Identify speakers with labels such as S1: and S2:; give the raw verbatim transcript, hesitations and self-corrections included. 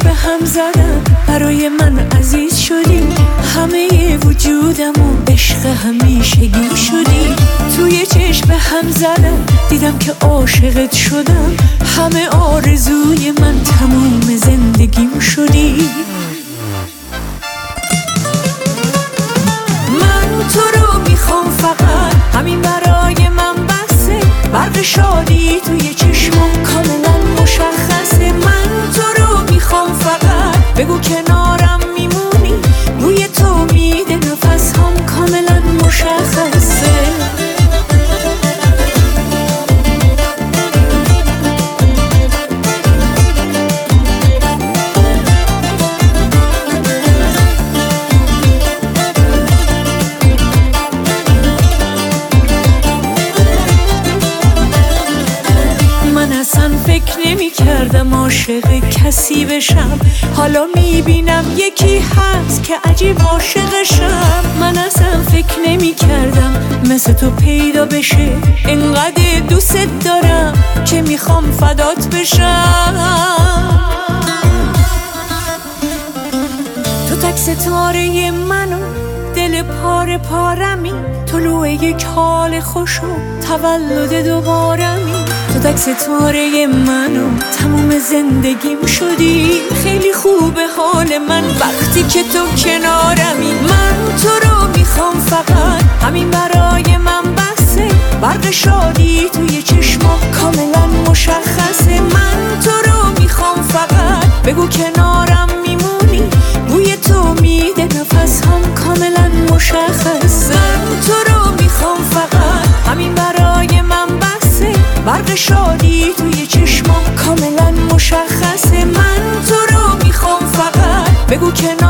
S1: به هم زدن برای من عزیز شدی، همه وجودمو عشق همیشگی شدی. توی چشم به هم زدن دیدم که عاشقت شدم، همه آرزوی من تموم زندگیم شدی. من تو رو میخوام فقط، همین برای من بسه. برق شادی توی چشمم کاملا مشخصه. من تو رو میخوام فقط، بگو کنارم میمونی، بوی تو میده نفس هم کاملا مشخصه. فکر نمی کردم عاشق کسی بشم، حالا میبینم یکی هست که عجیب عاشقشم. من اصلا فکر نمی کردم مثل تو پیدا بشه، انقدر دوست دارم که میخوام فدات بشم. تو تک ستاره منو، دل پاره پارمی، طلوع یک حال خوش و تولد دوبارمی. تو تک ستاره منو، تموم زندگیم شدی. خیلی خوبه حال من وقتی که تو کنارمی. من تو رو میخوام فقط، همین برای من بسه. برق شادی توی چشما کاملا مشخصه. من تو رو میخوام فقط، بگو کنارم میمونی، بوی تو میده نفس هم کاملا مشخصه. من تو رو میخوام فقط، همین برای من بسه. برق شادی توی چشمام کاملا مشخصه. من تو رو میخوام فقط، بگو کنارم